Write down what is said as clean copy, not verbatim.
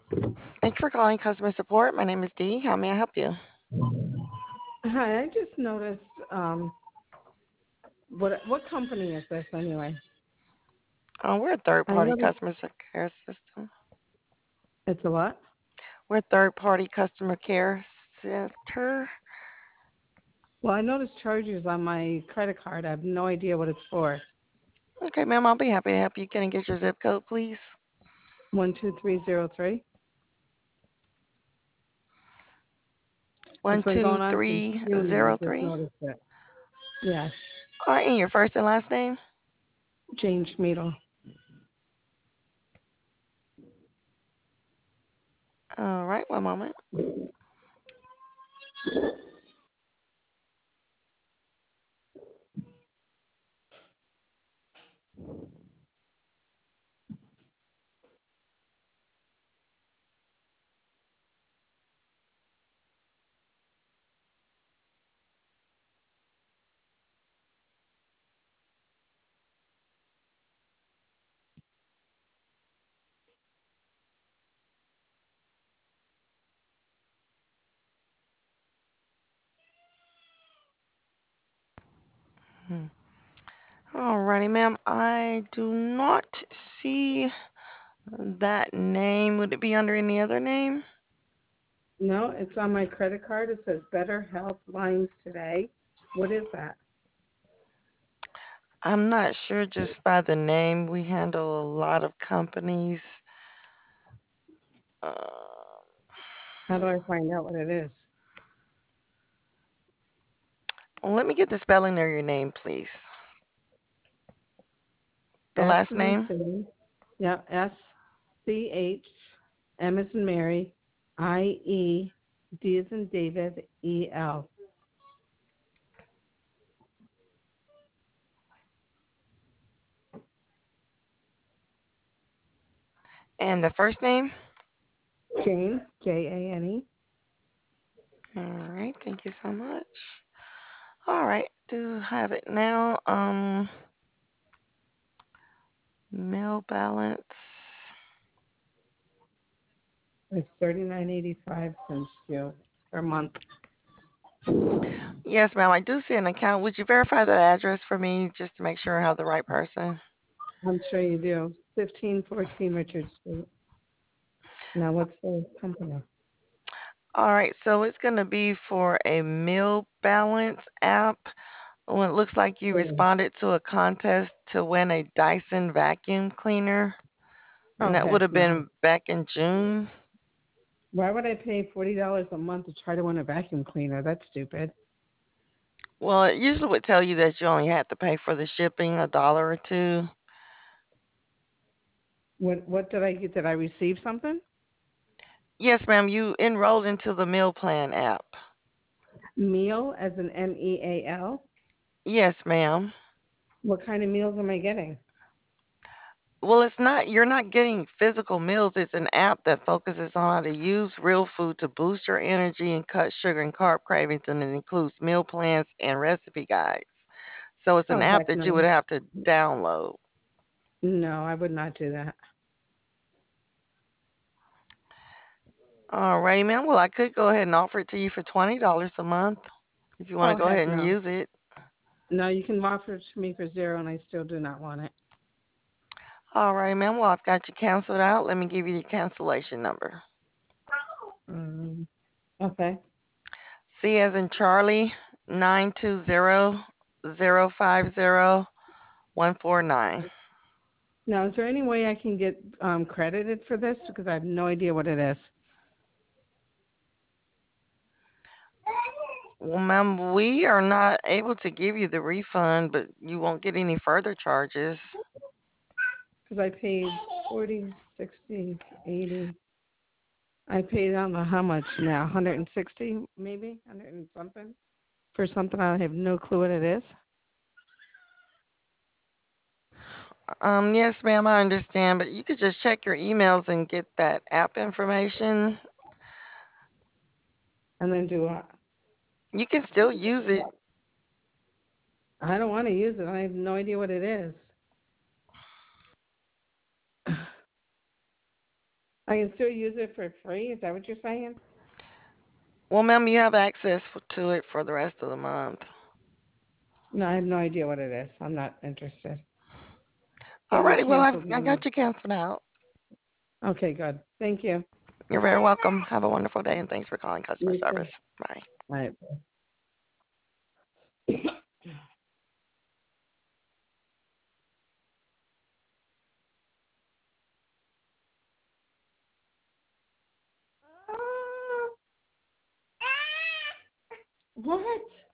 Thank you for calling customer support. My name is Dee. How may I help you? Hi, I just noticed. What company is this anyway? We're a I third-party noticed customer care system. it's a what? We're a third-party customer care center. Well, I noticed charges on my credit card. I have no idea what it's for. Okay, ma'am, I'll be happy to help you. Can I get your zip code, please? 12303. One It's been two going on since three June, and I zero just three. noticed it. Yes, All right, and your first and last name? Jane Schmiedel. All right, one moment. Hmm. All righty, ma'am. I do not see that name. Would it be under any other name? No, it's on my credit card. It says Better Health Lines Today. What is that? I'm not sure just by the name. We handle a lot of companies. Uh, How do I find out what it is? let me get the spelling of your name, please. The S last is in name? Sam. Yeah, SCH, M is in Mary, IE, D is in David, EL. And the first name? Jane, Jane. All right, thank you so much. All right, do have it now. Mail balance. It's 39.85 since due per month. Yes, ma'am, I do see an account. Would you verify that address for me just to make sure I have the right person? I'm sure you do. 1514 Richard Street. Now, what's the company? All right, so it's going to be for a meal balance app. Well, it looks like you Yeah. responded to a contest to win a Dyson vacuum cleaner, and Oh, that would heck have no. been back in June. Why would I pay $40 a month to try to win a vacuum cleaner? That's stupid. Well, it usually would tell you that you only had to pay for the shipping, a dollar or two. What did I get? Did I receive something? Yes, ma'am, you enrolled into the meal plan app. Meal as an MEAL? Yes, ma'am. What kind of meals am I getting? Well, it's not, you're not getting physical meals. It's an app that focuses on how to use real food to boost your energy and cut sugar and carb cravings, and it includes meal plans and recipe guides. So it's an Oh, app heck that you would no. have to download. No, I would not do that. All right, ma'am. Well, I could go ahead and offer it to you for $20 a month if you want to Oh, go heck ahead and no. use it. No, you can offer it to me for zero, and I still do not want it. All right, ma'am. Well, I've got you canceled out. Let me give you the cancellation number. Um, okay. C as in Charlie, 920-050-149. Now, is there any way I can get credited for this? Because I have no idea what it is. Well, ma'am, we are not able to give you the refund, but you won't get any further charges. Because I paid 40, 60, 80. I paid, I don't know how much now, 160 maybe, 100 and something, for something I have no clue what it is. Yes, ma'am, I understand, but you could just check your emails and get that app information. And then do what? You can still use it. I don't want to use it. I have no idea what it is. I can still use it for free. Is that what you're saying? Well, ma'am, you have access to it for the rest of the month. No, I have no idea what it is. I'm not interested. So you Alrighty, well, canceled I my. got you canceled out. Okay, good. Thank you. You're very welcome. Have a wonderful day, and thanks for calling customer You too. service. Bye. All right. What?